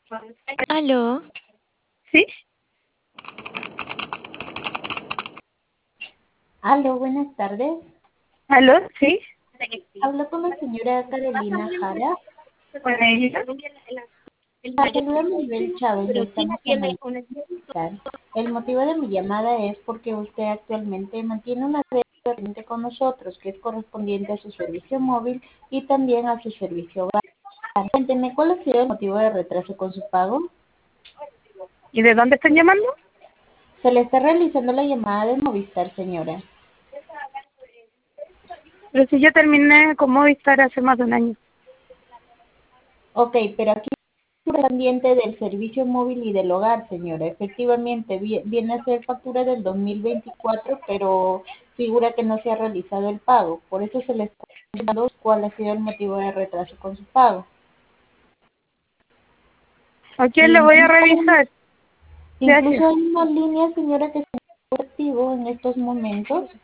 Aló, ¿Sí? Aló, buenas tardes. ¿Aló? ¿Sí? Hablo con la señora Carolina Jara. ¿Con ella? La saluda Maribel Chávez, le estamos llamando. El motivo de mi llamada es porque usted actualmente mantiene una deuda pendiente con nosotros que es correspondiente a su servicio móvil y también a su servicio hogar. Cuénteme, ¿cuál ha sido el motivo de retraso con su pago? ¿Y de dónde están llamando? Se le está realizando la llamada de Movistar, señora. Pero si yo terminé con Movistar hace más de un año. Ok, pero aquí es pendiente del servicio móvil y del hogar, señora. Efectivamente, viene a ser factura del 2024, pero figura que no se ha realizado el pago. Por eso se le está preguntando cuál ha sido el motivo de retraso con su pago. ¿A quién le voy a Incluso, revisar? incluso Gracias. hay una línea, señora, que está activo en estos momentos.